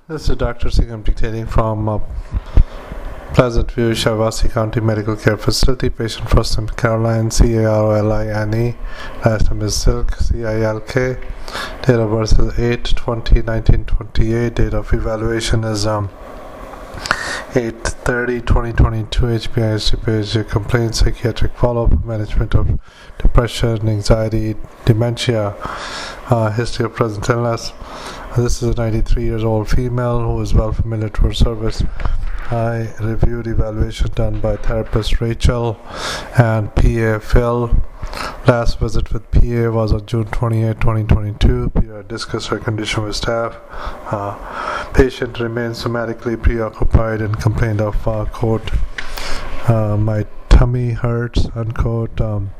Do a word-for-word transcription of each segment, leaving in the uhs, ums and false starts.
This is Doctor Singh. I'm dictating from uh, Pleasant View, Shiawassee County Medical Care Facility. Patient first name Caroline, C A R O L I N E. Last name is Silk, C I L K. Date of birth is eight twenty nineteen twenty-eight. Date of evaluation is um, eight thirty twenty twenty-two. H P I history page, complaint, psychiatric follow-up, management of depression, anxiety, dementia, uh, history of present illness. This is a ninety-three years old female who is well familiar to her service. I reviewed evaluation done by therapist Rachel and P A Phil. Last visit with P A was on June twenty-eighth twenty twenty-two. P A discussed her condition with staff. Uh, patient remains somatically preoccupied and complained of uh, quote, uh, my tummy hurts, unquote. Um,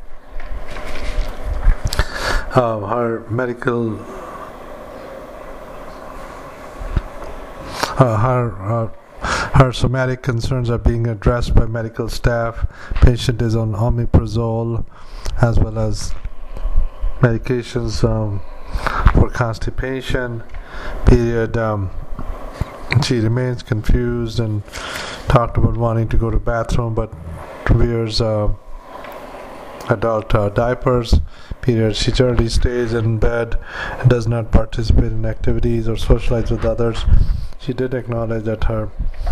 uh, her medical Uh, her uh, her somatic concerns are being addressed by medical staff. Patient is on omeprazole as well as medications um, for constipation. Period. Um, she remains confused and talked about wanting to go to the bathroom, but wears uh, adult uh, diapers. Period. She generally stays in bed and does not participate in activities or socialize with others. She did acknowledge that her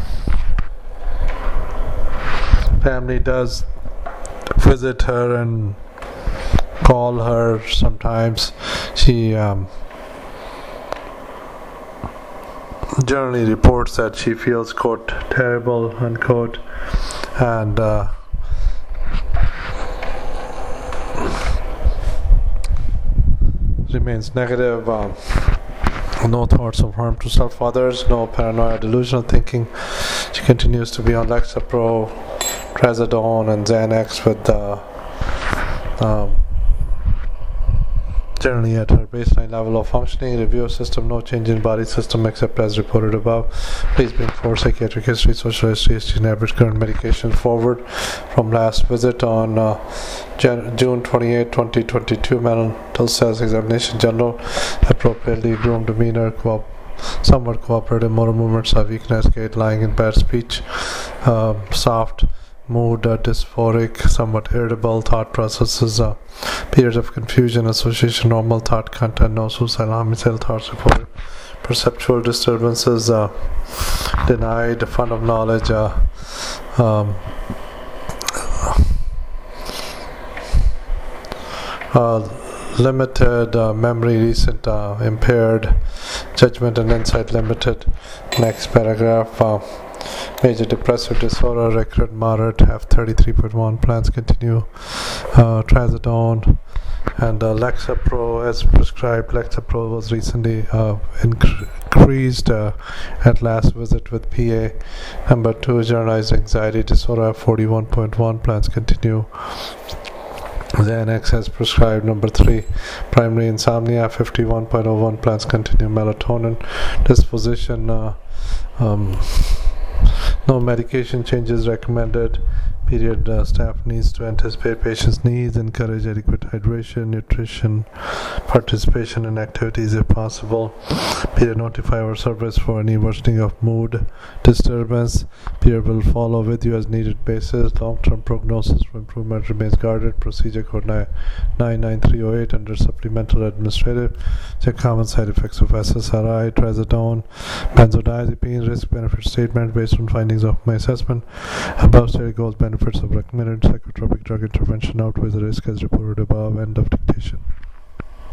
family does visit her and call her sometimes. She um, generally reports that she feels, quote, terrible, unquote, and uh, remains negative. Um, No thoughts of harm to self others, no paranoia, delusional thinking. She continues to be on Lexapro, Trazodone, and Xanax with uh, um, generally at her baseline level of functioning. Review system, no change in body system except as reported above. Please bring forward psychiatric history, social history, history, and average current medication forward from last visit on uh, Jan- June twenty-eighth twenty twenty-two. Mental status examination, general, appropriately groomed demeanor, co- somewhat cooperative, motor movements are weakness, gait, lying in bed, speech, uh, soft, mood uh, dysphoric, somewhat irritable, thought processes, uh, periods of confusion, association, normal thought content, no suicidal, homicidal thoughts reported, perceptual disturbances uh, denied, fund of knowledge, uh, um, uh, limited uh, memory, recent uh, impaired, judgment and insight limited. Next paragraph. Uh, Major depressive disorder, recurrent moderate, have thirty-three point one, plans continue. Uh, Trazodone and uh, Lexapro as prescribed. Lexapro was recently uh, increased uh, at last visit with P A. Number two, generalized anxiety disorder, forty-one point one, plans continue. Xanax as prescribed. Number three, primary insomnia, fifty-one point oh one, plans continue. Melatonin disposition, uh, um, no medication changes recommended. Period. Uh, staff needs to anticipate patients' needs, encourage adequate hydration, nutrition, participation in activities if possible. Period. Notify our service for any worsening of mood disturbance. Period. Will follow with you as needed basis. Long-term prognosis for improvement remains guarded. Procedure code nine nine three oh eight under supplemental administrative. Check common side effects of S S R I, Trazodone, benzodiazepine, risk benefit statement based on findings of my assessment. Above stated goals, benefits of recommended psychotropic drug intervention outweighs the risk as reported above. End of dictation.